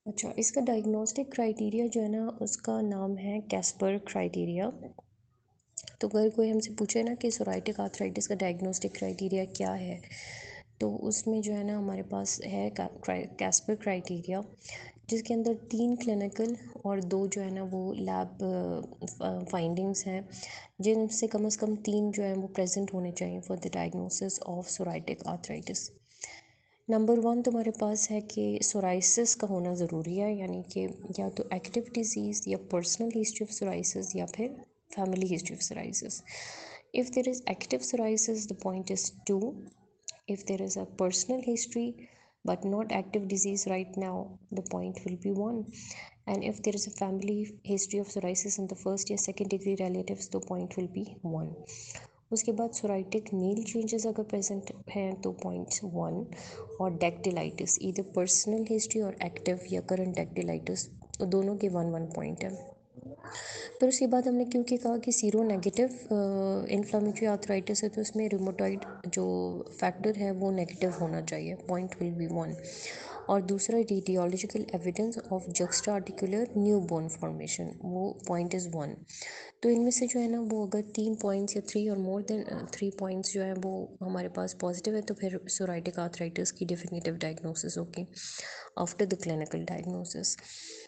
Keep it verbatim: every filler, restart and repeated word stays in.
अच्छा, इसका diagnostic criteria जो है ना, उसका नाम है कैस्पर क्राइटेरिया। तो अगर कोई हमसे पूछे ना कि सोराइटिक आर्थराइटिस का डायग्नोस्टिक क्राइटेरिया क्या है, तो उसमें जो है ना हमारे पास है कैस्पर क्राइटेरिया, जिसके अंदर तीन क्लिनिकल और दो जो है ना वो लैब फाइंडिंग्स हैं, जिनसे कम से कम तीन जो है वो प्रेजेंट होने चाहिए for the diagnosis of psoriatic arthritis. Number one तुम्हारे पास है कि सोराइसिस का होना ज़रूरी है, यानी कि या तो एक्टिव डिजीज़ या पर्सनल हिस्ट्री ऑफ सोराइसिस या फिर family history of psoriasis. If there is active psoriasis the point is two. If there is a personal history but not active disease right now, the point will be one. And if there is a family history of psoriasis in the first या second degree relatives, the point will be one. उसके बाद psoriatic nail changes अगर present हैं तो points one, और dactylitis इधर personal history और active या करंट डेक्टिलाइटिस, तो दोनों के वन वन पॉइंट है। फिर उसके बाद हमने क्योंकि कहा कि सीरो नेगेटिव इन्फ्लामेटरी आर्थराइटिस है, तो उसमें रिमोटॉइड जो फैक्टर है वो नेगेटिव होना चाहिए, पॉइंट विल बी वन। और दूसरा radiological evidence of juxta articular new bone formation, वो पॉइंट इज़ वन। तो इनमें से जो है ना वो अगर तीन पॉइंट्स या थ्री और मोर देन थ्री पॉइंट्स जो है वो हमारे पास पॉजिटिव है, तो फिर सोराइटिक आर्थराइटिस की डिफिनेटिव डायग्नोसिस होगी आफ्टर द क्लिनिकल डायग्नोसिस।